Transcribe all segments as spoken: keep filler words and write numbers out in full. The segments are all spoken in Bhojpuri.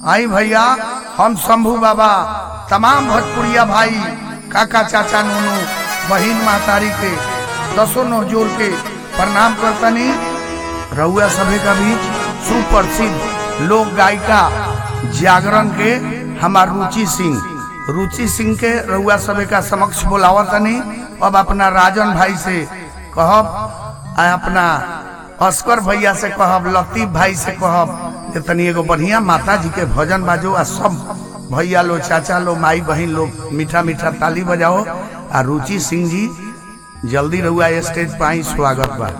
आई भैया हम शंभू बाबा तमाम भोजपुरिया भाई काका चाचा नूनू बहिन महतारी के दसों नौ जोड़ के प्रणाम करतनी। रउआ सभी का बीच सुप्रसिद्ध लोक गायिका जागरण के हमार रुचि सिंह रुचि सिंह के रउआ सभी का समक्ष बोलावतनी। अब अपना राजन भाई से कहब, अपना अस्कर भैया से कहब, लतीफ भाई से कहब तनी एगो बढ़िया माता जी के भजन बाजो आ सब भैया लो चाचा लो माई बहन लोग मीठा मीठा ताली बजाओ। आ रुचि सिंह जी जल्दी रहुआ स्टेज पर आई, स्वागत बा।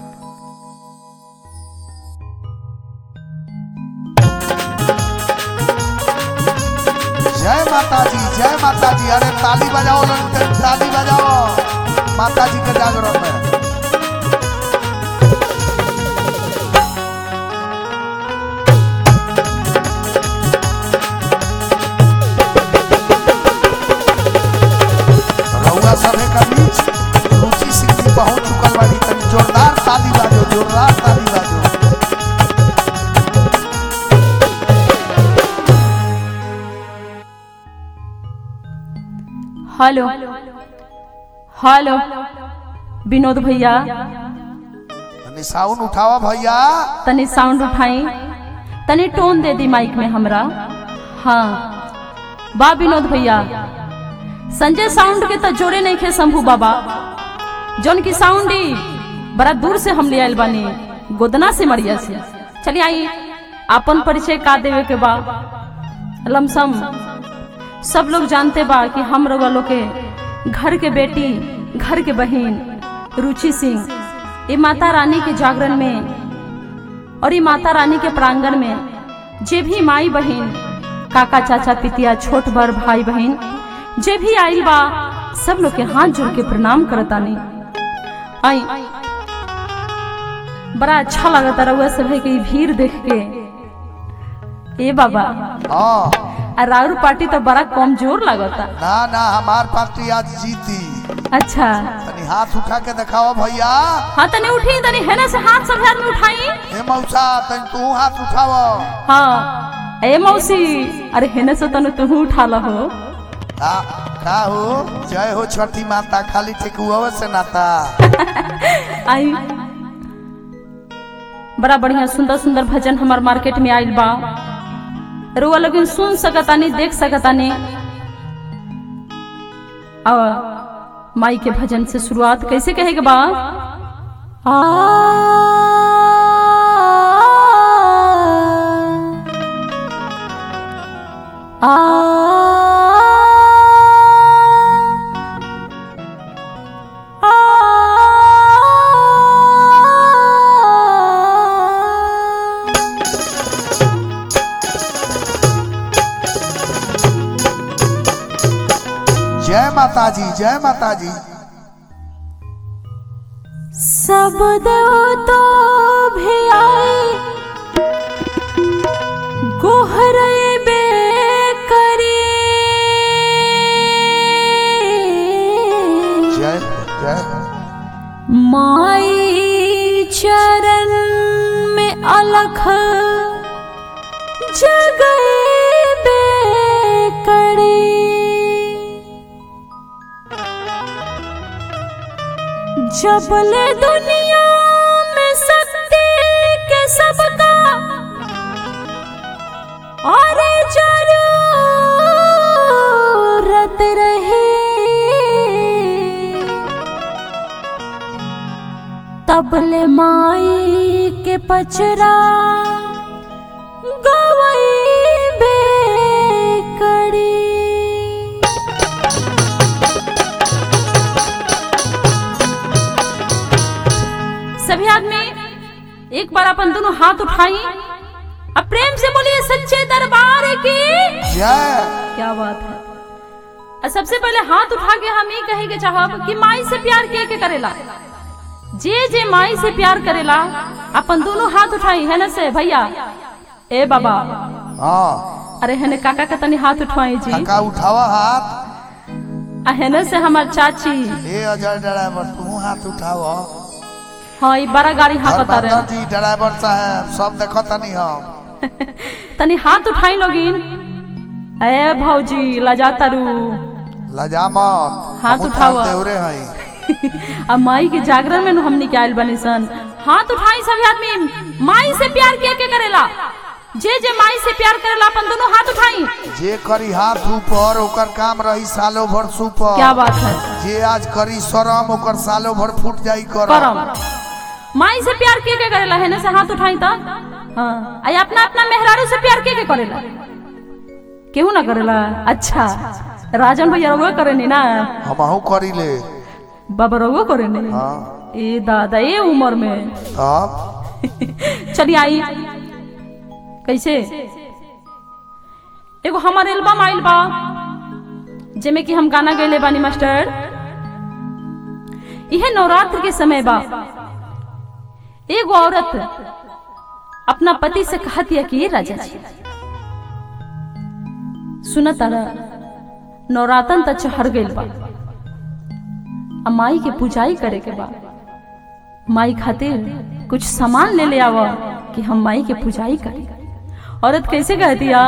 जय माता जी, जय माता जी। अरे ताली बजाओ, ताली बजाओ माता जी के जागरण में। सभी का बीच रुचि सिंह जी पहुंच चुकल बाड़ी, तनी जोरदार ताली बाजो, जोरदार ताली बाजो। हेलो हेलो विनोद भैया, तनी साउंड उठावा भैया, तनी साउंड उठाई, तनी टोन दे दी माइक में हमरा। हाँ बा विनोद भैया, संजय साउंड के तो जोड़े नहीं खे शंभू बाबा, जौन की साउंड ही बड़ा दूर से हम ले आयल बानी, गोदना से मरिया से। चलिए आई अपन परिचय का देवे के बा। लमसम सब लोग जानते बा कि हम लोग वालों के घर के बेटी, घर के बहन रुचि सिंह ये माता रानी के जागरण में और ये माता रानी के प्रांगण में जे भी माई बहन, काका चाचा पितिया, छोट बड़ भाई बहन जे भी आइल बा, सब लोग के हाथ जोड़ के प्रणाम करतानी। आई बड़ा अच्छा लगता रहुआ सभी की भीड़ देख के। ए बाबा राउर पार्टी तो बड़ा कमजोर लगता। ना ना हमार पार्टी आज जीती। अच्छा तनी हाथ उठा के दिखाओ भैया। हाँ तनी उठी, तनी हेने से हाथ सब हाथ में उठाई। ए मौसा तनी तू हाथ उठाओ। हाँ ए मौसी, अरे हेने से तनु तू उठा लो। का, का हो? जय हो छठी माता, खाली ठेकुआ से नाता। आई बड़ा बढ़िया सुंदर सुंदर भजन हमार मार्केट में आइल बा, रुआ लोग सुन सकतानी, देख सकतानी। और माई के भजन से शुरुआत कैसे कहेगा बा? आ आ जय माता जी, जय माता जी। सब देव तो भी आए गोहरे बे करी। जय जय माई चरण में अलख जगए बे करी। जबले दुनिया में शक्ति के सबका और जरूरत रहे, तबले माई के पचरा गवई बे करी। सभी आदमी एक बार अपन दोनों हाथ उठाई, अब प्रेम से बोलिए सच्चे दरबार की जय। क्या बात है। और सबसे पहले हाथ उठा के हम ये कहेंगे चाहब कि माई से प्यार के के करेला, जे जे माई से प्यार करेला अपन दोनों हाथ उठाई है ना से भैया। ए बाबा हाँ, अरे है काका का तनी हाथ उठवाई जी। काका उठावा हाथ। अहेने से हमार चाची। ए अजय ड्राइवर तू हाथ उठावा। हाँ ये बड़ा गाड़ी हाँ पता रहे जी ड्राइवर साहब सब देखो तनी हम तनी हाथ उठाई लोगिन। ए भौजी लजा तारू लजा मत हाथ उठावा देवरे हई अब माई के जागरण में हमनी के आइल बनी सन। हाथ उठाई सभी आदमी। माई से प्यार के के करेला? जे जे माई से प्यार करेला अपन दोनों हाथ उठाई। जे करी हाथ ऊपर ओकर काम रही सालों भर सुपर। क्या बात है। जे आज करी शरम ओकर सालों भर फूट जाई करम। माई से प्यार के के करेला है ना से हाथ उठाई ता। हां आई अपना अपना मेहरारू से प्यार के के करेला? केहू ना करेला। अच्छा राजन भैया रउआ करेनी ना? हमहू करी ले बाबा रउआ करेनी। हां ए दादा ए उम्र में अब चली आई कैसे एगो हमार एल्बम आइल बा जेमे कि हम गाना गैले बानी मास्टर। यह नवरात्र के समय बा। एगो औरत अपना पति से कहती है कि राजा जी सुनत तारा नवरातन त चढ़ गइल बा, अब माई के पूजाई करे के बा। माई खातिर कुछ सामान ले ले आवा कि हम माई के पूजाई करें। औरत कैसे कहती है?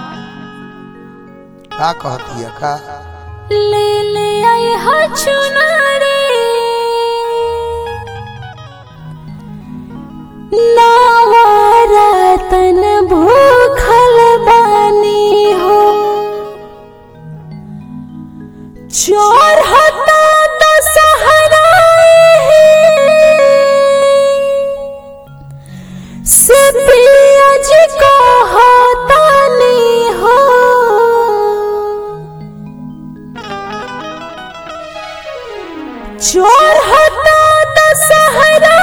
का कहती है का? ले ले आई हा चुनरी नवरातन भूखल बानी हो, चोर हता दशहरा से पियाज को होतानी हो। चोर हता दशहरा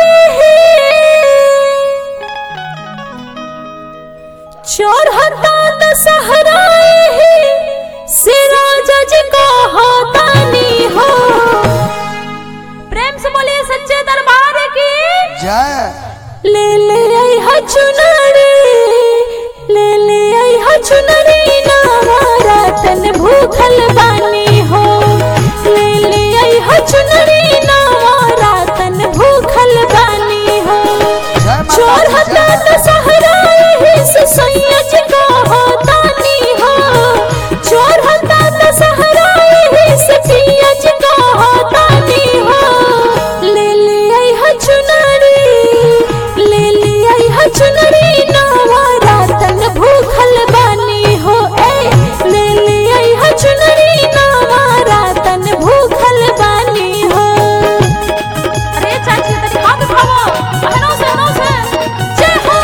चोर हता दशहरा से राजा जी को होतानी हो। प्रेम से बोलिए सच्चे दरबार की जय। ले ले आई हा चुनरी ले ले आई हा चुनरी नवरातन भूखल बानी हो। ले ले आई हा चुनरी नवरातन भूखल बानी हो। चोर हता दशहरा से सैया जी को होतानी हो। चोर हता दशहरा से पिया जी को होतानी हो। ले ले आई हा चुनरी ले ले आई हा चुनरी नवरातन भूखल बानी हो। ए ले ले आई हा चुनरी नवरातन भूखल बानी हो। अरे चाची तेरी हाथ उठाओ बहनों से बहनों से जय हो।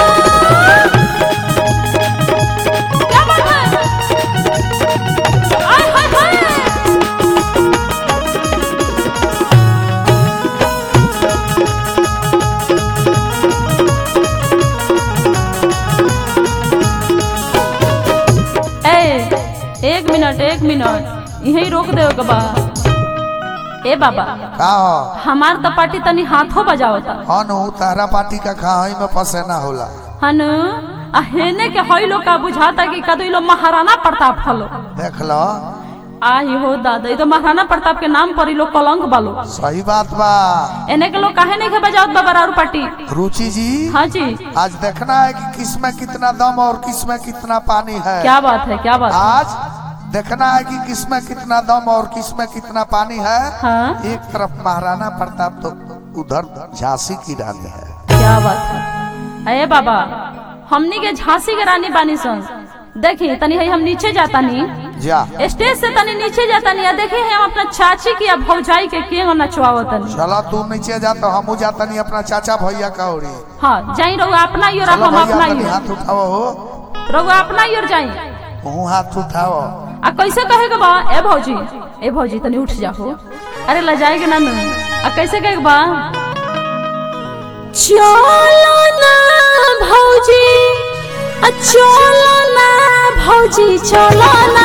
क्या बात है? आय हाय हाय एक मिनट एक मिनट यही रोक दे बा। ए बाबा का हो? हमार त पार्टी तनी हाथों बजावता। हनु तारा पार्टी का खाई में पसेना होला। हनु अहेने के हई लोग का बुझाता कि कदो लो महाराणा प्रताप हलो। देख लो आई हो दादा, तो महाराणा प्रताप के नाम पर लोग कलंक बालो। सही बात बा। एने के लोग काहे नहीं के बजावत बाबा रारू पार्टी? रुचि जी हाँ जी आज देखना है कि किसमें कितना दम और किसमें कितना पानी है। क्या बात है क्या बात आज देखना है कि किसमें कितना दम और किसमें कितना पानी है। हाँ एक तरफ महाराणा प्रताप तो उधर झांसी की रानी है। क्या बात है। अरे बाबा हमनी के झांसी के रानी बानी सन। देखिए तनी है हम नीचे जाता नहीं जा स्टेज से तनी नीचे जाता नहीं। देखिए हम अपना चाची की भौजाई के के नचवावत नहीं। चला तू नीचे जा तो हमू जाता नहीं अपना चाचा भैया का ओरी। हाँ जाई रहुआ अपना ही और हम अपना ही। हाथ उठाओ हो रहुआ अपना ही और जाई तू हाथ उठाओ। आ कैसे कहेगा बा? ए भौजी ए भौजी तनी उठ जाओ। अरे ल जाएगा ना ना। आ कैसे कहेगा बा? चलो ना भौजी चलो ना भौजी चलो ना।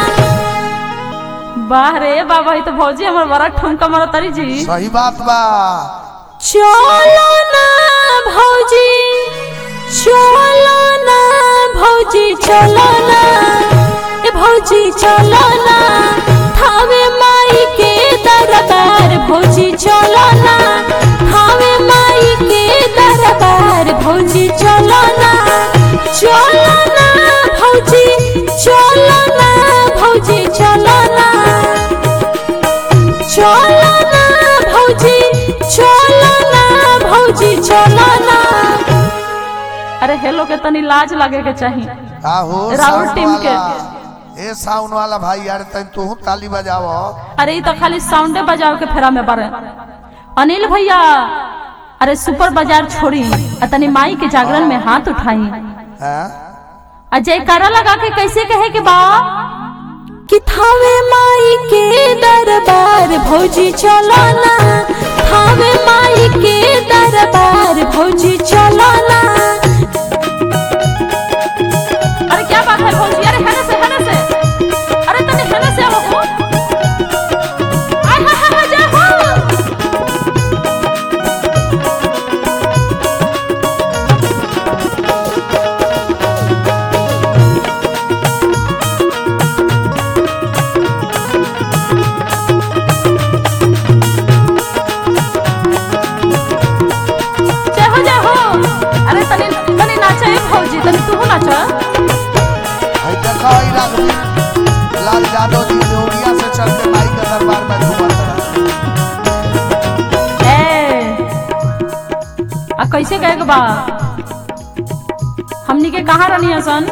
बाह रे बाबा ये तो भौजी हमारा बड़ा ठुमका मारो तारी जी। सही बात बा। चलो ना भौजी चलो ना भौजी चलो ना ए भौजी चलो ना थावे माई के दरबार भौजी चलो ना थावे माई के दरबार भौजी चलो ना अरे हेलो के तनी लाज लगे के चाहिए आहो राहुल टीम के ए साउंड वाला भाई यार तन तू ताली बजाओ। अरे ये तो खाली साउंडे बजाओ के फेरा में बारे। अनिल भैया अरे सुपर बाजार छोड़ी तनी माई के जागरण में हाथ उठाई आ जयकारा लगा के कैसे कहे के बा कि थावे माई के दरबार भौजी चलो ना, थावे माई के दरबार भौजी चलो ना। अरे क्या बात है भौजी, अरे हने से हने से, अरे तने हने से आओ हो। आय हाय हाय जय हो। लाल यादव जी देवरिया से चलते माई के दरबार में घूमत आ कैसे कहे बा हमनी के कहाँ रहनी हसन।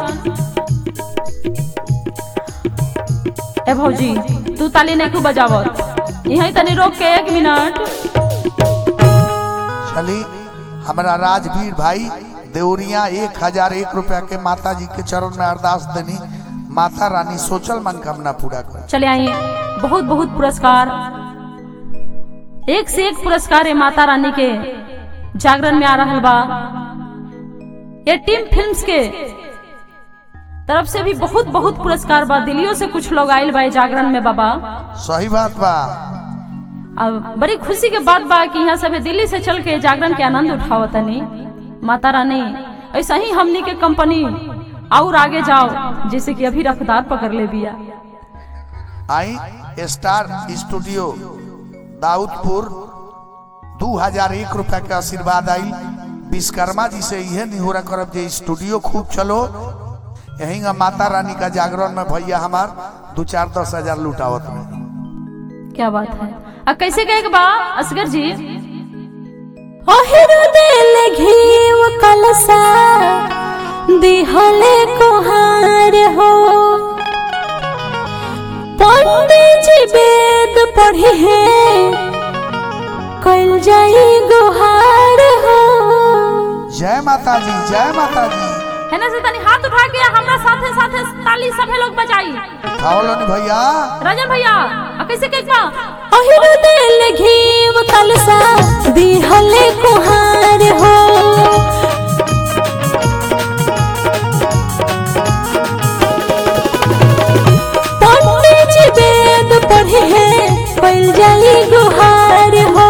ए भौजी तू ताली नहीं खूब बजावत, यहीं तनी रोक के एक मिनट। चली हमारा राजवीर भाई देवरिया एक हजार एक रुपया के माता जी के चरण में अरदास देनी, माता रानी सोचल मनोकामना पूरा कर। चले आइए, बहुत बहुत पुरस्कार, एक से एक पुरस्कार है माता रानी के जागरण में आ रहा बा। ये टीम फिल्म्स के तरफ से भी बहुत बहुत पुरस्कार बा, दिल्लियों से कुछ लोग आयल बा जागरण में बाबा। सही बात बा। अब बड़ी खुशी के बात बा कि यहाँ सब दिल्ली से चल के जागरण के आनंद उठावतनी। माता रानी ऐसा ही हमनी के कंपनी और आगे जाओ, जैसे कि अभी रखदार पकड़ ले बिया। आई स्टार स्टूडियो दाऊदपुर दो हजार एक रुपया के आशीर्वाद आई। विश्वकर्मा जी से यह निहोरा करब जे स्टूडियो खूब चलो, यही माता रानी का जागरण में भैया हमार दो चार दस हजार लुटावत में। क्या बात है। अब कैसे कहे बा असगर जी, ओहिरो देल घीव कलसा दिहले कोहार हो, पंडित जी वेद पढ़ी है कल जाई गुहार हो। जय माता जी, जय माता जी। है ना से तनी हाथ उठा के हमरा साथे साथे ताली सभे लोग बजाई। खाओ भैया, राजन भैया कैसे कहबा, ओहिरो देल घीव कलसा दिहले कोहार हो, पंडित जी वेद पढ़े हैं कल जाई गुहार हो।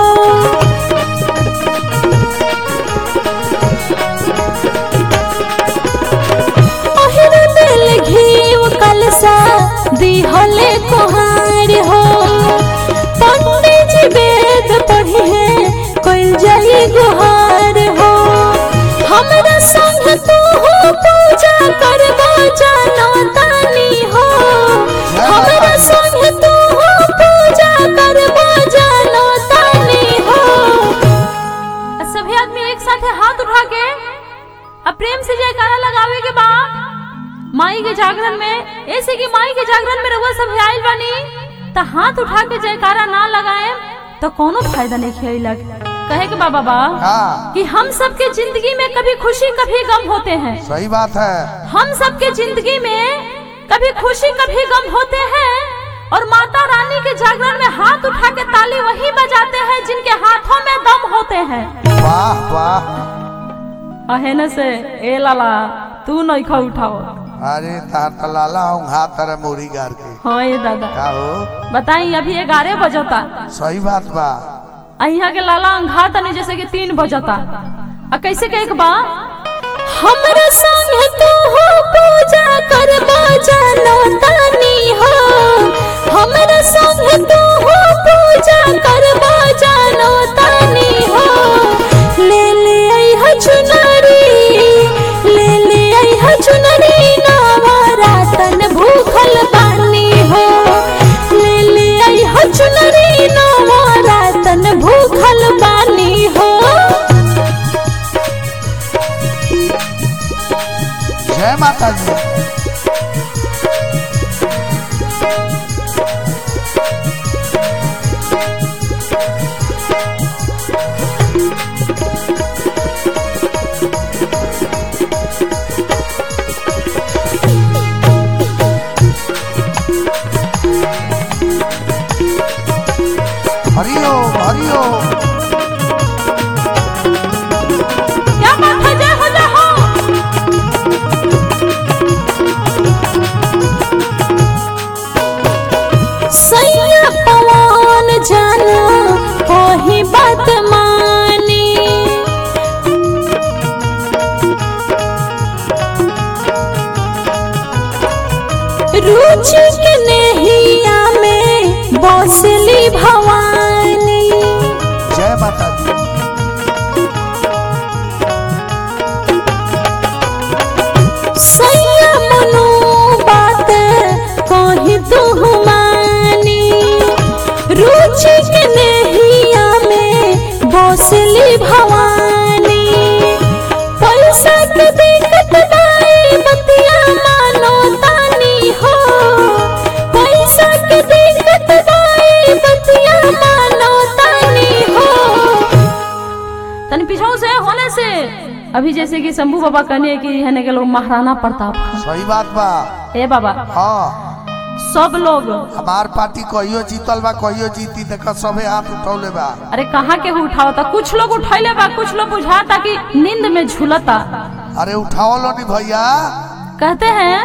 ओहिरो देल घीव कलसा दिहले कोहार हो, पंडित जी वेद पढ़े हैं कल जाई गुहार हो। हमरा संग तू हो पूजा करबो जानो तानी हो, हमरा संग तू हो पूजा करबो जानो तानी हो। सभी आदमी एक साथ हाथ उठा के अब प्रेम से जयकारा लगावे के बा माई के जागरण में। ऐसे कि माई के जागरण में रउआ सब आइल बानी तो हाथ उठा के जयकारा ना लगाए तो कोनो फायदा नहीं खेलक। कहे के बाबा बा कि हम सबके जिंदगी में कभी खुशी कभी गम होते हैं। सही बात है। हम सबके जिंदगी में कभी खुशी कभी गम होते हैं, और माता रानी के जागरण में हाथ उठा के ताली वही बजाते हैं जिनके हाथों में दम होते हैं। वाह वाह। अहेन से ए लाला तू नहीं खा उठाओ। अरे तार लाला हाथ तर मोरी गार के। हाँ ये दादा का हो बताई, अभी ग्यारह बजता। सही बात बा। यहाँ के लाला अंघा तनी जैसे कि तीन बजता। आ कैसे कहे बा, हमरा संग तू हो पूजा करबो जानो तानी हो, हमरा संग तू हो पूजा करबो जानो तानी हो। ले ले आई ह चुनरी, ले ले आई ह चुनरी नवरातन भूखल बानी हो, ले ले आई ह चुनरी नवरातन भूखल बानी हो। माता जी। हरिओ हरिओ क्या बात है, जय हो जय हो। सैया पवन जाना कोई बात मानी, रुचि के नैया में बसली भवानी। जय माता जी। सैया मनो बात कही तू मानी, रुचि के नैया में बसली भवानी। पैसा के दिक्कत नहीं बतिया मानो तानी हो, पैसा के दिक्कत नहीं बतिया मानो तानी हो। तनी पीछे से होने से अभी जैसे कि शंभू बाबा कहने की है के लोग महाराणा प्रताप। सही बात बा। ए बाबा हाँ सब लोग हमार पार्टी कहियो जीतल बा कहियो जीती देख सबे हाथ उठौले बा। अरे कहाँ के उठावता, कुछ लोग उठैले बा, कुछ लोग बुझाता कि नींद में झूलता। अरे उठाओ नहीं भैया। कहते हैं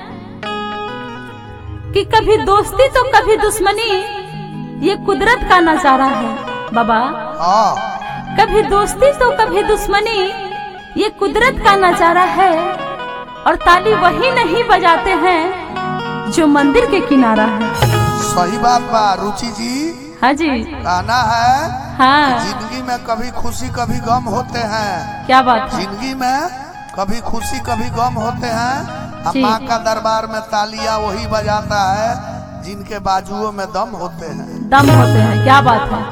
कि कभी दोस्ती तो कभी दुश्मनी, ये कुदरत का नजारा है बाबा। हाँ कभी दोस्ती तो कभी दुश्मनी, ये कुदरत का नजारा है। और ताली वही नहीं बजाते हैं जो मंदिर के किनारा है। सही बात बा रुचि जी। हाँ जी कहना है हाँ। जिंदगी में कभी खुशी कभी गम होते हैं। क्या बात है। जिंदगी में कभी खुशी कभी गम होते हैं। माँ का दरबार में तालियां वही बजाता है जिनके बाजुओं में दम होते हैं। दम होते हैं, क्या बात है।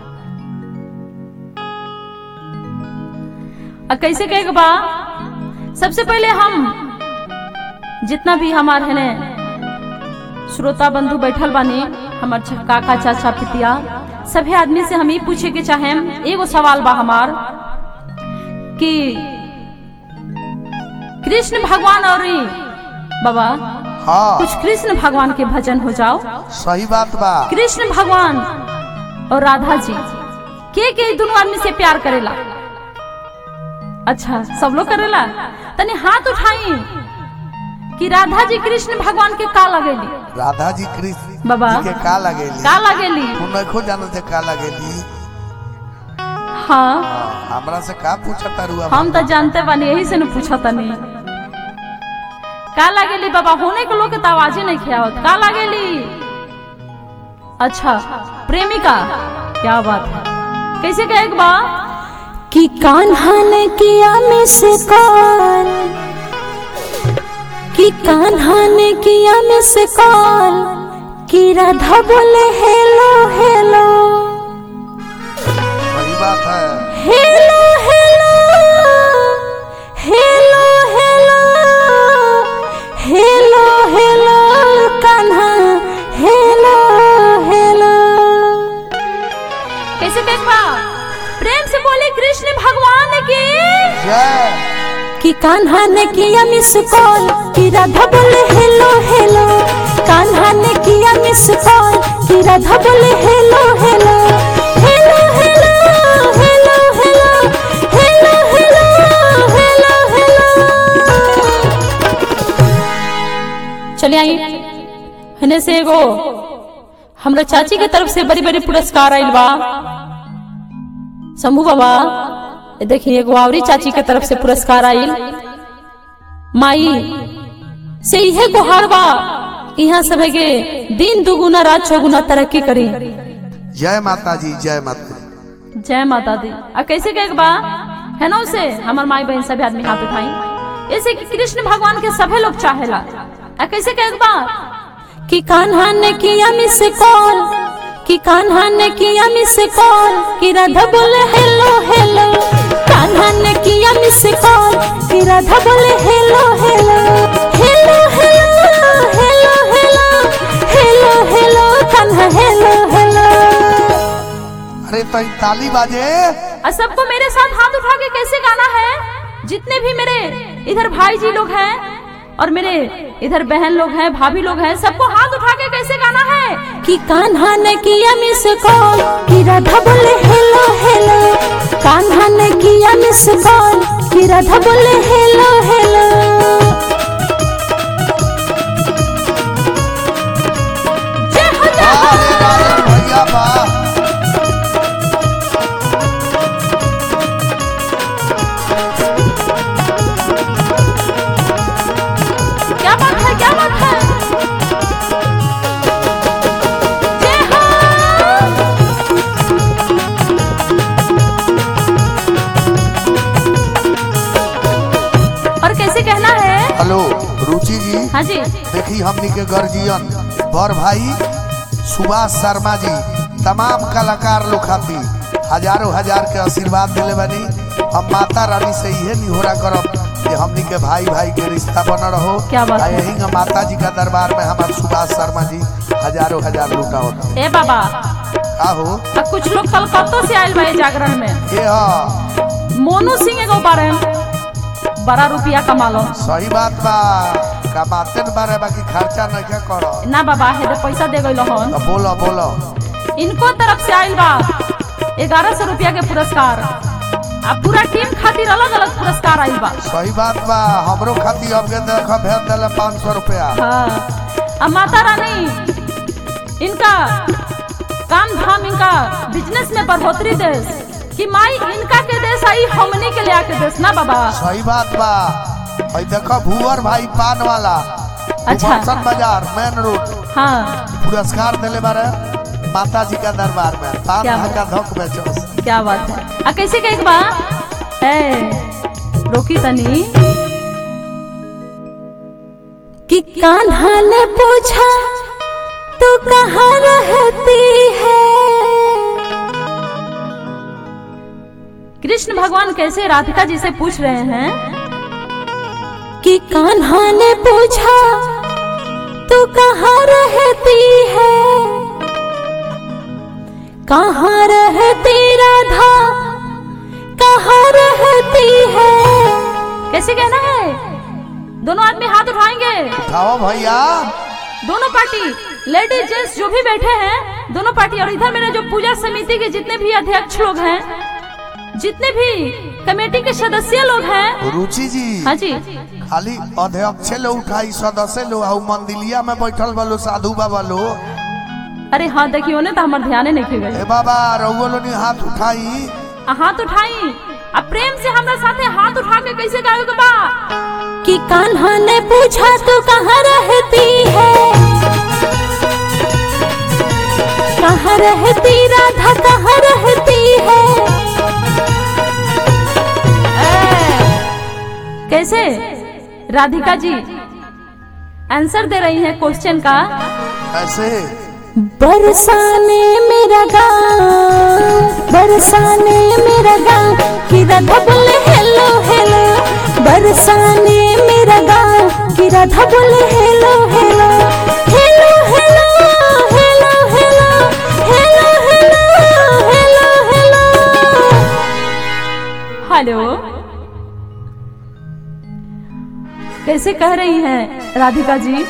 और कैसे कहेगा बा, सबसे पहले हम जितना भी हमारे है श्रोता बंधु बैठल बानी, हमार काका चाचा पितिया सभी आदमी से हम ही पूछे के चाहे। एगो सवाल बा हमार कि कृष्ण भगवान और बाबा हाँ कुछ कृष्ण भगवान के भजन हो जाओ। सही बात बा। कृष्ण भगवान और राधा जी के के दोनों आदमी से प्यार करेला? अच्छा सब लोग करेला। तनी हाथ उठाई कि राधा जी कृष्ण भगवान के का लगेली? राधा जी कृष्ण बाबा जी के का लगेली? का लगेली? उनको जानो से का लगेली। हाँ हमरा से का पूछता रुआ? हम तो जानते बानी, यही से न पूछा तनी का लगेली बाबा। होने के लोग के तो आवाज नहीं खियावत, का लगेली? अच्छा प्रेमिका, क्या बात है। कैसे कहे बा कि कान्हा ने किया मिस कॉल, कि कान्हा ने किया मिस कॉल, कि राधा बोले हेलो हेलो। सही बात है। Hello hello hello hello hello hello Kanha hello hello. कैसे देखा? प्रेम से बोले कृष्ण भगवान की जय। कि कान्हा ने किया मिस कॉल, कि राधा बोले हेलो हेलो। कान्हा ने किया मिस कॉल, कि राधा बोले hello hello hello hello hello hello hello hello hello hello. चलिए आई हने से एगो हमरा चाची के तरफ से बड़ी बड़ी पुरस्कार आइल बा। शंभू बाबा देखिए एगो आवरी चाची के तरफ से पुरस्कार आइल। माई से यह गुहार बा यहाँ सब के दिन दुगुना रात चौगुना तरक्की करी। जय माता जी जय माता दी। जय माता दी। आ कैसे कहे बा है ना उसे हमार माई बहन सभी आदमी हाथ उठाई, ऐसे कि कृष्ण भगवान के सभी लोग चाहेला। आ कैसे कहे बा कि कान्हा ने किया मिस कॉल, कि कान्हा ने किया मिस कॉल, कि राधा बोले हेलो हेलो कान्हा ने किया मिस कॉल कि राधा बोले hello hello hello hello hello hello hello hello Kanha hello hello. अरे तो ताली बाजे। और सबको मेरे साथ हाथ उठा के कैसे गाना है, जितने भी मेरे इधर भाई जी लोग हैं और मेरे इधर बहन लोग हैं, भाभी लोग हैं, सबको हाथ उठा के कैसे गाना है कि कान्हा ने किया मिस कॉल कि राधा बोले हेलो हेलो, कान्हा ने किया मिस कॉल कि राधा बोले हेलो हेलो। जय हो जय हो भैया बा। क्या बात है, क्या बात है। जय हो। और कैसे कहना है। हेलो रुचि जी। हाँ जी। देखी हमनी के गर्जियन बड़ भाई सुभाष शर्मा जी तमाम कलाकार लोग खातिर हजारों हजार के आशीर्वाद दिले बनी। हम माता रानी से यही निहोरा करब कि हमनी के भाई भाई के रिश्ता बना रहो। क्या बात है। यही माता जी का दरबार में हमारे सुभाष शर्मा जी हजारों हजार लूटा होता। ए बाबा का हो अब कुछ लोग कलकत्ता से आयल भाई जागरण में। ये हाँ मोनू सिंह एगो बारे बड़ा रुपया कमा लो। सही बात बा, कमाते न बारे बाकी खर्चा नहीं क्या करो ना बाबा है तो पैसा दे गई हन। बोलो बोलो। इनको तरफ से आयल बा ग्यारह सौ रुपया के पुरस्कार, अब पूरा टीम खातिर अलग अलग पुरस्कार आयल बा। सही बात बा, हमरो खातिर अब के देखो भेज देले पाँच सौ रुपया। हाँ अब माता रानी इनका काम धाम इनका बिजनेस में बढ़ोतरी देश कि माई इनका के देश आई हमनी के लिया के देश ना बाबा। सही बात बा। भाई देखो भूवर भाई पान वाला अच्छा बाजार मेन रोड हाँ पुरस्कार दिले बारे माता जी का दरबार में पान का धोख बेचो। क्या बात है। आ कैसे कहे बा ए रोकी तनी कि कान्हा ने पूछा तू कहाँ रहती है। कृष्ण भगवान कैसे राधिका जी से पूछ रहे हैं कि कान्हा ने पूछा तू कहाँ रहती है, कहाँ रहती राधा कहाँ रहती है। कैसे कहना है, दोनों आदमी हाथ उठाएंगे। उठाओ भैया। दोनों पार्टी लेडीज जेंट्स जो भी बैठे हैं दोनों पार्टी, और इधर मेरे जो पूजा समिति के जितने भी अध्यक्ष लोग हैं, जितने भी कमेटी के सदस्य लोग हैं। रुचि जी। हाँ जी। खाली अध्यक्ष लोग उठाई सदस्य लोग आउ मंदिलिया में बैठल बालो साधु बाबा लोग। अरे हाँ देखियो ने तो हमारे ध्यान नहीं गए। ए बाबा रउआ लोग हाथ उठाई। हाथ उठाई अब प्रेम से हमारे साथे हाथ उठा के कैसे गाओ के बा कि कान्हा ने पूछा तू कहाँ रहती है, कहाँ रहती राधा कहाँ रहती है। कैसे राधिका जी आंसर दे रही हैं क्वेश्चन का। ऐसे बरसाने मेरा गाँव, बरसाने मेरा गाँव कि राधा बोले हेलो हेलो, बरसाने मेरा गाँव कि राधा बोले hello hello hello hello hello hello hello hello hello hello. कैसे कह रही हैं राधिका जी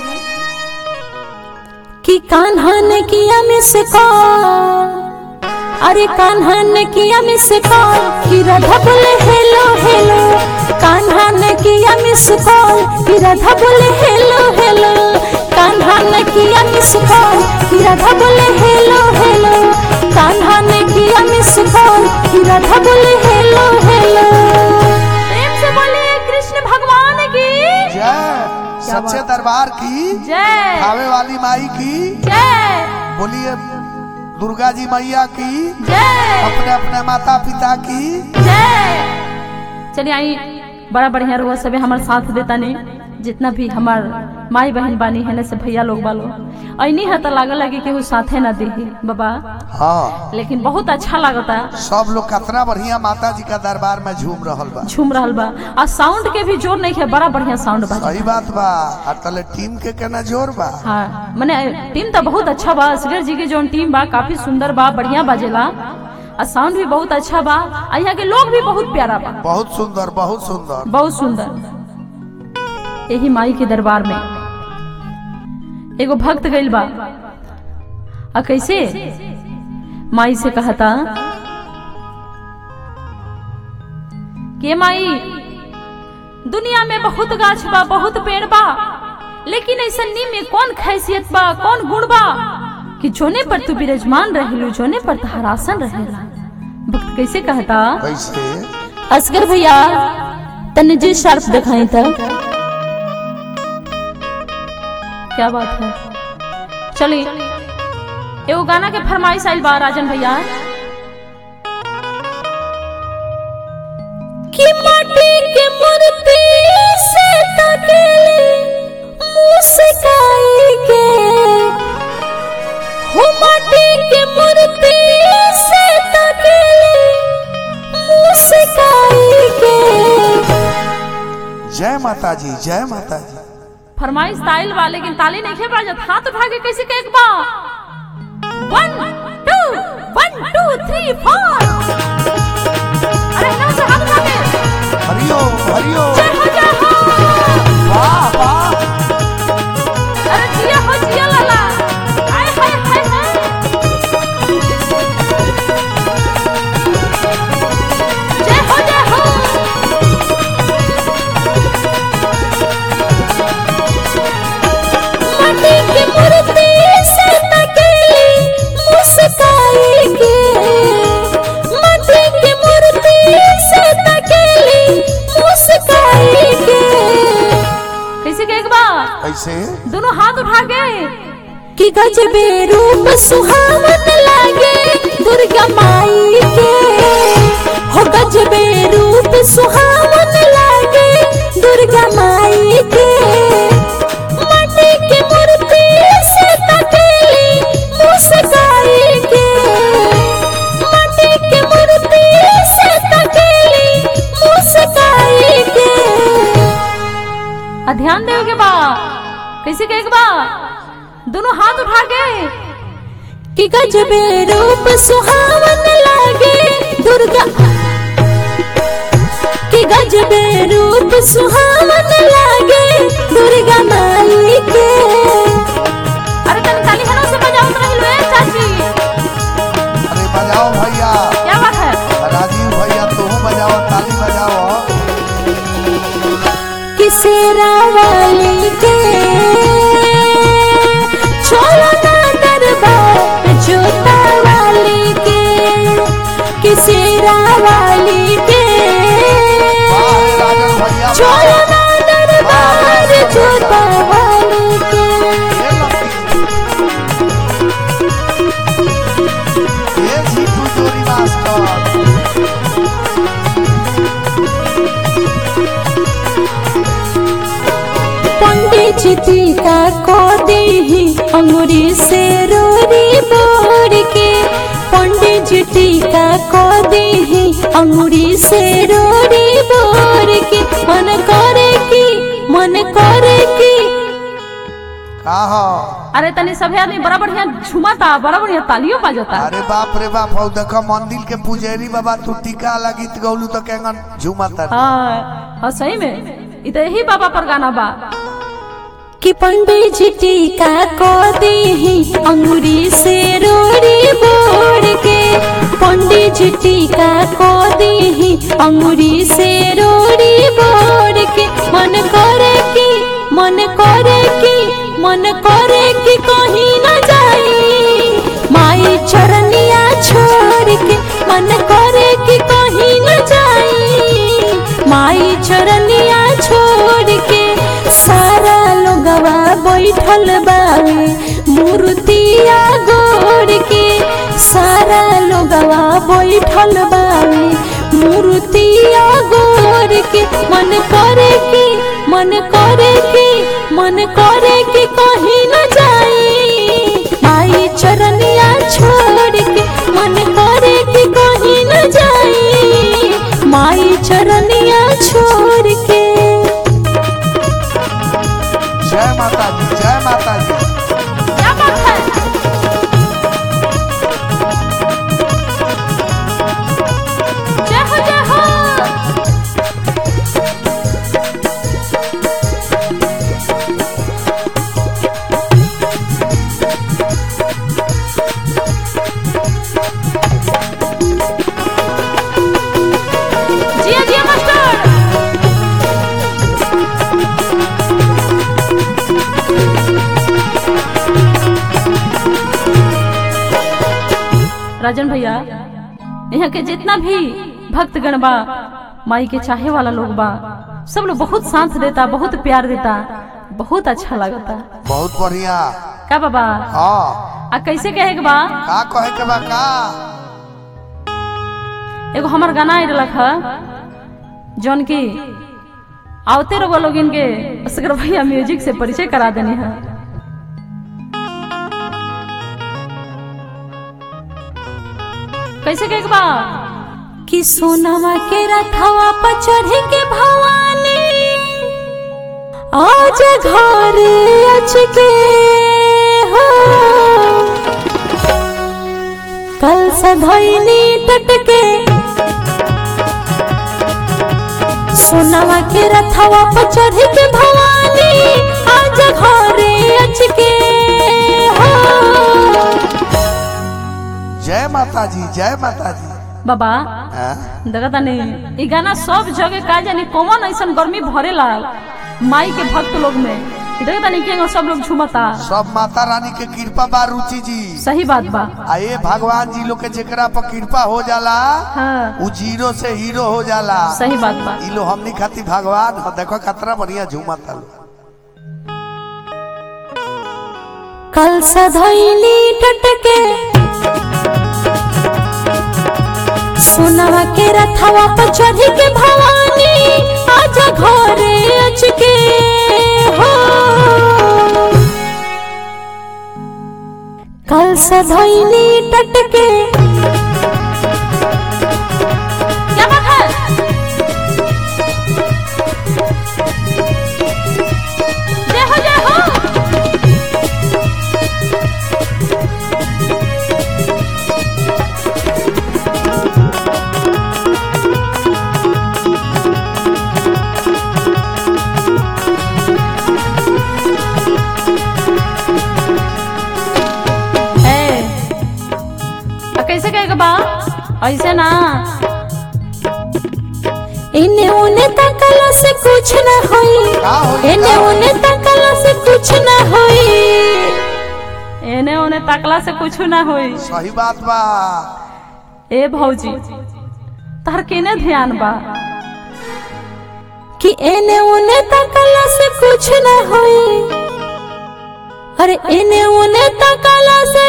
कि कान्हा ने किया मिस कॉल, अरे कान्हा ने किया मिस कॉल कि राधा बोले हेलो हेलो, कान्हा ने किया मिस कॉल कि राधा बोले हेलो हेलो, कान्हा ने किया मिस कॉल कि राधा बोले हेलो हेलो, कान्हा ने किया मिस कॉल कि राधा बोले हेलो हेलो। प्रेम से बोलिए कृष्ण भगवान की जय, सच्चे दरबार की जय, आवे वाली माई की जय, बोलिए दुर्गा जी मैया की जय, अपने अपने माता पिता की जय। चलिए आई बड़ा बढ़िया रुआ सब हमारे साथ देता नहीं जितना भी हमार माई बहन बानी है से भैया लोग बालो ऐनी है तो लागल लगे केहू साथे ना दे बाबा। हाँ लेकिन बहुत अच्छा लगता। सब लोग कितना बढ़िया माता जी का दरबार में झूम रहल बा झूम रहल बा और साउंड के भी जोर नहीं है, बड़ा बढ़िया साउंड बा। सही बात बा। तले टीम के केना जोर बा। हाँ माने टीम तो बहुत अच्छा बा। असगर जी के जो टीम बा काफी सुंदर बा, बढ़िया बाजेला और साउंड भी बहुत अच्छा बा। यहाँ के लोग भी बहुत प्यारा बा, बहुत सुंदर बहुत सुंदर बहुत सुंदर। यही माई के दरबार में एगो भक्त गइल बा आ कैसे माई से कहता कि माई दुनिया में बहुत गाछ बा, बहुत पेड़ बा, लेकिन ऐसा नी में कौन खैसियत बा, कौन गुण बा कि जोने पर तू विराजमान रहेलू, जोने पर तहार आसन रहेला। भक्त कैसे कहता? कैसे? असगर भैया तने जी शार्प दिखाई था। क्या बात है। चलिए एगो गाना के फरमाइश आइल बा राजन भैया कि माटी के मूर्ति से तकेली मुस्काई के, हो माटी के मूर्ति से तकेली मुस्काई के। जय माता जी, जय माता जी। फरमाइश ताइल बा लेकिन ताली नहीं खे पड़ जात। हाथ उठा के कैसे के एक बा one two one two three four. अरे ना से हाथ उठा के हरिओ हरिओ जय हो जय हो। वाह वाह। अरे जिया हो जिया लाला। हाय हाय हाय हाय। जय हो जय हो। माटी की मूर्ति से तकेली मुस्काई के, माटी की मूर्ति से तकेली मुस्काई के। कैसे के एक बार कैसे? दोनों हाथ उठा के कि गजबे रूप सुहावन लागे दुर्गा माई के, हो गजबे रूप सुहावन लागे दुर्गा माई के। माटी की मूर्ति से तकेली मुस्काई के, माटी की मूर्ति से तकेली मुस्काई के। ध्यान देवे के बा कैसे के एक बा दोनों हाथ उठा के कि गजबे रूप सुहावन लागे दुर्गा, कि गजबे रूप सुहावन लागे दुर्गा माई के। अरे तनी ताली हनो से बजाओ रहिलो ए चाची। अरे बजाओ भैया। क्या बात है? राजीव भैया तुम बजाओ, ताली बजाओ। कि शेरा वाली के छोड़ो ना दरबार जोता वाली के, कि शेरा वाली के छोड़ो ना दरबार जोता वाली के। ये जीतू जोरी मास्टर। पंडित जी टीका को देही अंगूरी से रोरी बोर के, पंडित जी टीका को देही अंगूरी से रोरी बोर के। मन करे की मन करे की का हो? अरे तनी सभी आदमी बड़ा बढ़िया झुमाता, बड़ा बढ़िया तालियों बजाता। अरे बाप रे बाप। हो देखो मंदिर के पुजारी बाबा तू टीका वाला गीत गौलू तो केंगन झुमाता। हाँ हाँ सही में इत यही बाबा पर गाना बा कि पंडित जी टीका को देही अंगूरी से रोरी बोर के, पंडित जी टीका को देही अंगूरी से रोरी बोर के। मन करे की मन करे की मन करे की कहीं न जाई माई चरनिया छोड़ के। मन करे की कहीं न जाई माई चरनिया छोड़ के। सारा लोगवा बैठल बावे मूर्तिया गोड़ के, सारा लोगवा बैठल बावे मूर्तिया गोड़ के। मन करे की मन करे कि मन करे कि कहीं न जाई माई चरनिया छोड़ के, मन करे कि कहीं न जाई माई चरनिया छोड़ के। जय माता दी, जय माता दी। क्या बात है? जय हो जय हो। जिया जिया मास्टर। राजन भैया, यहाँ के जितना भी भक्तगण बा, माई के चाहे वाला लोग बा, सब लोग बहुत साथ देता, बहुत प्यार देता, बहुत अच्छा लगता। बहुत बढ़िया। का बाबा? हाँ। आ कैसे कहे के बा? का कहे के बा का? एगो हमार गाना आई रहा है, जौन की आवते रहो लोग इनके असगर भैया म्यूजिक से परिचय करा देने हैं। कैसे कहे के बा? कि सोनावा के रथवा पर चढ़ के भवानी आज घर अच के हो, कल सधैनी तट के। सोनावा के रथवा पर चढ़ के भवानी आज घर अच के हो। जय माता जी, जय माता जी। बाबा हाँ? देखता नहीं, ये गाना सब जगह का जानी कौन ऐसा गर्मी भरे ला माई के भक्त लोग में, देखता नहीं कि सब लोग झूमता। सब माता रानी के कृपा बा रुचि जी। सही बात बा। आए भगवान जी लोग के जेकरा पर कृपा हो जाला, हाँ। वो जीरो से हीरो हो जाला। सही बात बा। ई लो हमनी खाती भगवान हो, देखो कितना बढ़िया झूमता लो। कल सधैनी टटके सोनावा के रथवा पर चढ़ के भवानी आज घरे अच के हो, कल सधैनी टटके। क्या बात है? जय हो जय हो। कैसे कहेगा बा? ऐसे ना इन्हें उन्हें तकला से कुछ न होई, इन्हें उन्हें तकला से कुछ न होई, एने ओने तकला से कुछ ना होई। सही बात बा। ए भौजी, तार केने ध्यान बा कि इन्हें उन्हें तकला से कुछ न होई, अरे इन्हें उन्हें तकला से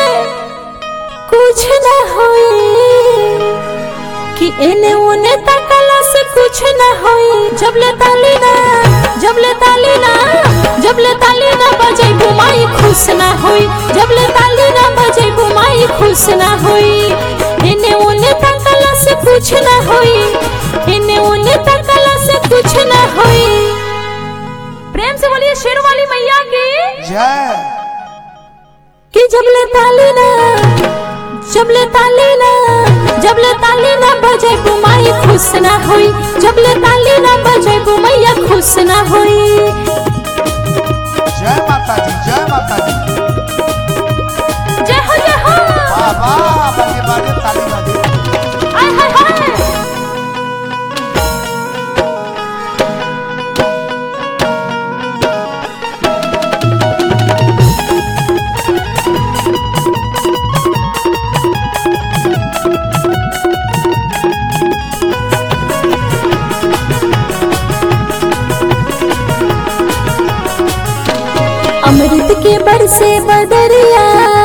कुछ न होई, कि इन्हें उन्हें तकला से कुछ न होई। जब ले ताली ना, जब ले ताली ना, जब ले ताली ना बजाई बुमाई खुश ना होई, जब ले ताली ना बजाई बुमाई खुश ना होई। इन्हें उन्हें तकला से कुछ न होई, इन्हें उन्हें तकला से कुछ न होई। प्रेम से बोलिए शेर वाली मैया की जय। कि जब ले ताली ना, जब ले ताली ना, जब ले ताली ना बजाई बुमाई खुश ना होई, जब ले ताली ना बजाई बुमैया खुश ना होई। जय माता जी, जय माता जी। जय हो जय हो। वाह वाह, बाजे बाजे ताली बाजे। आय हाय हाय। अमृत के बरसे बदरिया,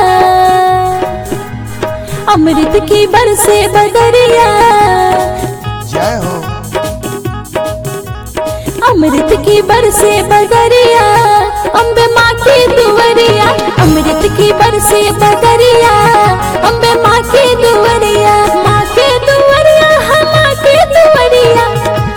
अमृत की बरसे बदरिया, जय हो। अमृत की बरसे बदरिया अम्बे माँ की दुवरिया, अमृत की बरसे बदरिया अम्बे माँ की दुवरिया, माँ के दुवरिया हम माँ के दुवरिया,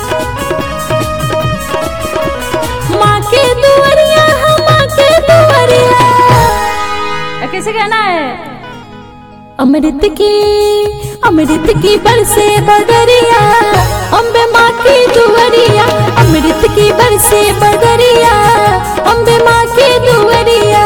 माँ के दुवरिया हम माँ के दुवरिया। कैसे कहना है? अमृत की अमृत की बरसे बदरिया अम्बे माँ की दुवरिया, अमृत की बरसे बदरिया अम्बे माँ की दुवरिया।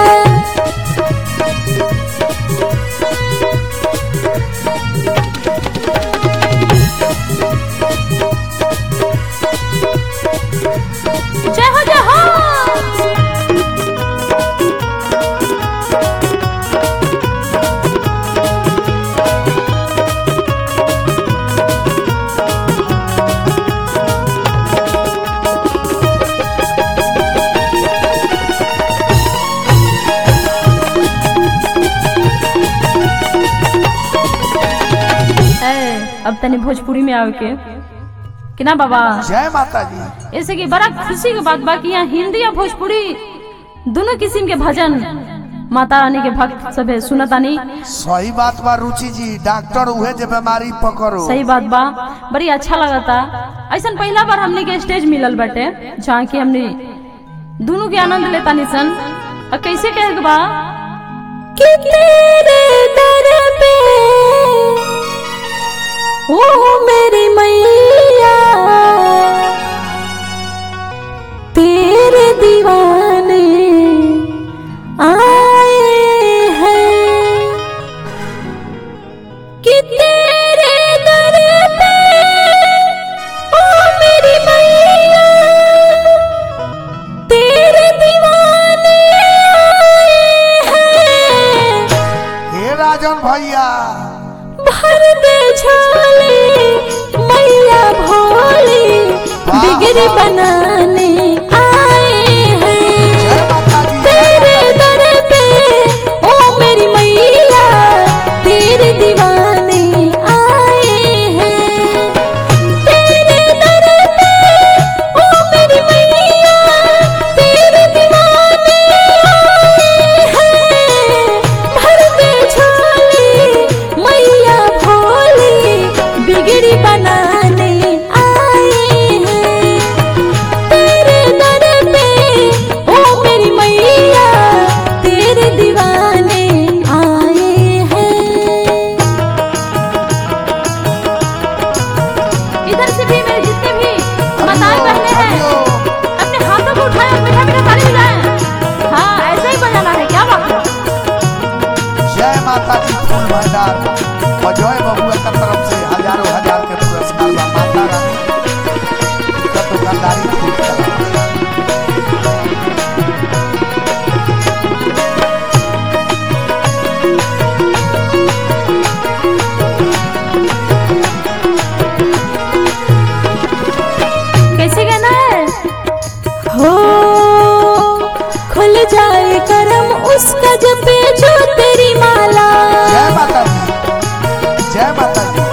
जय हो जय हो। अब तने भोजपुरी में आवे के कि ना बाबा? जय माता जी। ऐसे की बड़ा खुशी की बात बा कि यहाँ हिंदी या भोजपुरी दोनों किस्म के भजन माता रानी के भक्त सब सुनतानी। सही बात बा रुचि जी, डॉक्टर उहे जे बीमारी पकड़ो। सही बात बा, बड़ी अच्छा लगता। ऐसा पहला बार हमने के स्टेज मिलल बाटे जहाँ की हमने दोनों के आनंद लेता निसन। और कैसे कहे बा कि तेरे दर पे ओ मेरी मैया तेरे दीवाने आए हैं, कि तेरे दर पे ओ मेरी मैया तेरे दीवाने आए हैं। हे राजन भैया भर दे झोली मैया भोली बिगड़ी बनाने आए हैं, तेरे दर पे ओ मेरी मैया तेरे दीवाने आए हैं, तेरे दर पे ओ मेरी मैया तेरे दीवाने आए हैं। भर दे झोली मैया भोली बिगड़ी बनाने आए हैं, तेरे दर पे ओ मेरी मैया तेरे दीवाने आए हैं। इधर से भी मेरे जितने भी माताएं बहने हैं अपने हाथों को उठाएं और मीठा मीठा ताली बजाएं। हाँ ऐसे ही बजाना है, क्या बात है? जय माता जी। फूल भंडार और जय बबुआ की तरफ से हजारों हजार के पुरस्कार बा। माता रानी का दुकानदारी खूब चला। कैसे कहना है? हो खुल जाए करम उसका जपे जो तेरी माला। जय माता जी। जय माता जी।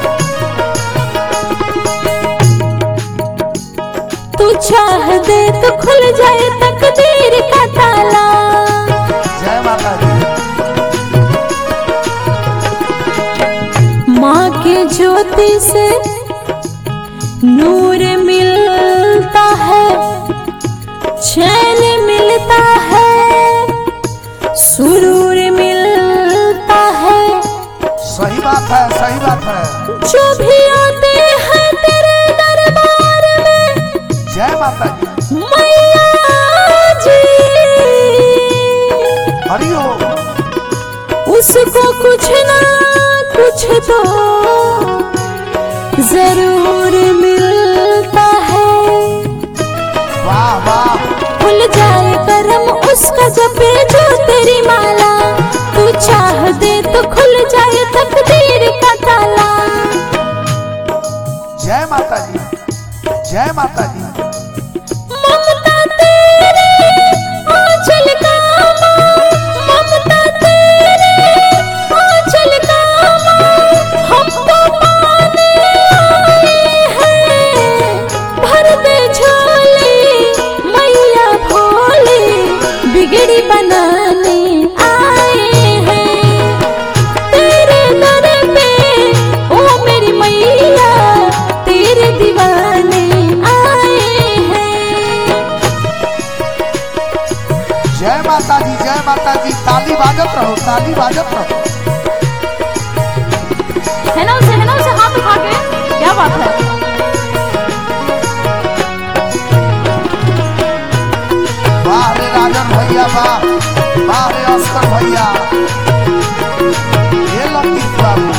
तू चाह दे तो खुल जाए तकदीर का ताला। जय माता जी। माँ के ज्योति से नूर मिलता है, चैन मिलता है, सुरूर मिलता है। सही बात है, सही बात है। जो भी आते हैं तेरे दरबार में जय माता जी। मैया जी हरि ओम। उसको कुछ ना कुछ तो जरूर मिलता है। वाह वाह। खुल जाए करम उसका जपे जो तेरी माला। तू चाह दे तो खुल जाए तकदीर का ताला। जय माता जी। जय माता जी। ममता तेरे आंचल का ममता तेरे आंचल का हमको पाने आए हैं। भर दे झोली दीवाने आए हैं तेरे दर पे, ओ मेरी मैया तेरे दीवाने आए हैं। जय माता दी, जय माता दी। ताली बाजत रहो, ताली बाजत रहो। है ना उसे, है ना उसे हाथ उठा के, क्या बात है। वाह रे राजन भैया, वाह वाह रे अस्कर भैया, ये लतीफ बाबू।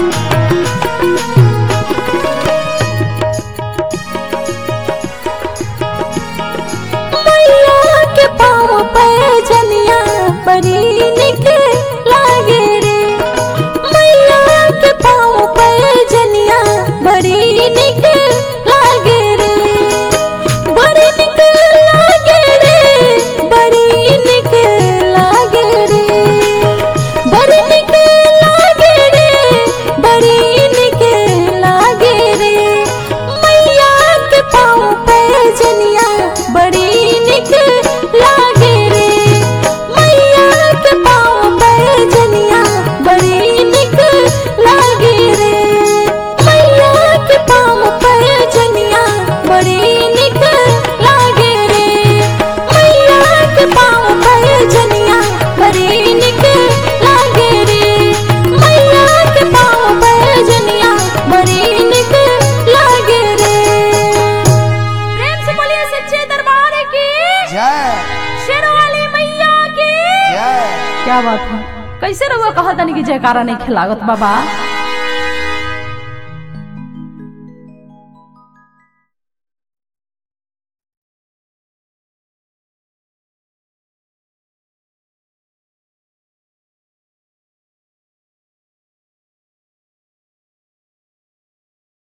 मैया के पाँव पे जनिया बड़ी निक लागे रे, मैया के पाँव पे जनिया बड़ी निक लागे रे, बड़ी निक लागे रे, बड़ी निक लागे रे, बड़ी निक लागे रे, बड़ी निक लागे रे। मैया के पाँव पे जनिया बड़ी निक लागे रे, मैया के पाँव पे जनिया बड़ी निक लागे रे, मैया के पाँव पे जनिया बड़ी निक लागे रे, मैया के पाँव पे जनिया बड़ी निक लागे रे, मैया के पाँव पे जनिया बड़ी निक लागे रे। प्रेम से बोलिए सच्चे दरबार की, जय शेरवाली मैया की जय। क्या बात है। कैसे रहुआ कहा था कि जयकारा नहीं खिलागत बाबा।